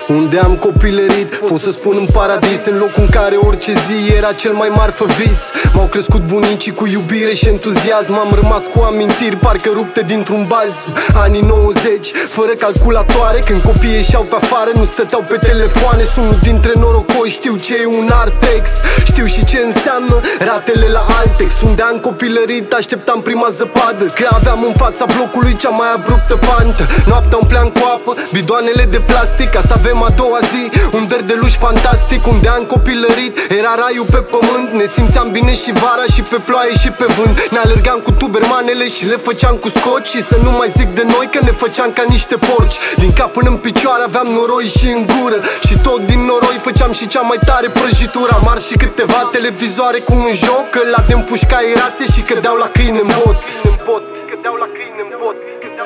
Unde am copilărit, pot să spun în paradis, în locul în care orice zi era cel mai marfă vis. M-au crescut bunicii cu iubire și entuziasm. Am rămas cu amintiri parcă rupte dintr-un bazm. Anii 90, fără calculatoare, când copiii ieșeau pe afară, nu stăteau pe telefoane. Sunt unul dintre norocoi, știu ce e un Artex, știu și ce înseamnă ratele la Altex. Unde am copilărit, așteptam prima zăpadă, că aveam în fața blocului cea mai abruptă pantă. Noaptea umpleam cu apă bidoanele de plastic, ca să avem a doua zi un derdeluș fantastic. Unde am copilărit, era raiul pe pământ. Ne simțeam bine și vara și pe ploaie și pe vânt. Ne alergam cu tubermanele și le făceam cu scoci. Și să nu mai zic de noi că ne făceam ca niște porci. Din cap până în picioare aveam noroi și în gură, și tot din noroi făceam și cea mai tare prăjitură. Am ars și câteva televizoare cu un joc, că la de împușcai rație și cădeau la câine în bot. Cădeau la câine în bot.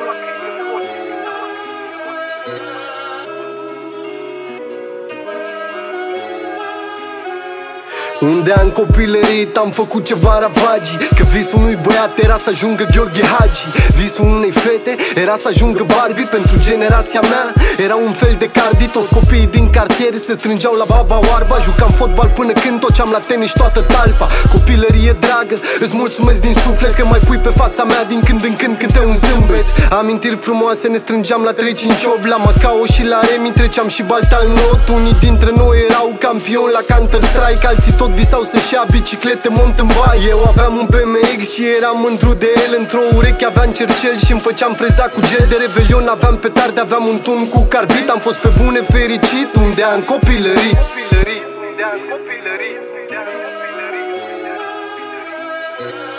Unde am copilărit, am făcut ceva ravagii, că visul unui băiat era să ajungă Gheorghe Hagi. Visul unei fete era să ajungă Barbie. Pentru generația mea era un fel de Cardi. Toți copiii din cartier se strângeau la baba oarba. Jucam fotbal până când toceam la tenis toată talpa. Copilărie dragă, îți mulțumesc din suflet că mai pui pe fața mea din când în când câte un zâmbet. Amintiri frumoase, ne strângeam la 358, la Macao și la Remi treceam și balta în not. Unii dintre noi erau campioni la Counter-Strike, alții tot visau să-și ia biciclete mountain bike. Eu aveam un BMX și eram mândru de el. Într-o ureche aveam cercel și îmi făceam freza cu gel. De Revelion aveam petarde, aveam un tun cu carbid. Am fost pe bune fericit unde am copilărit. Unde am copilărit.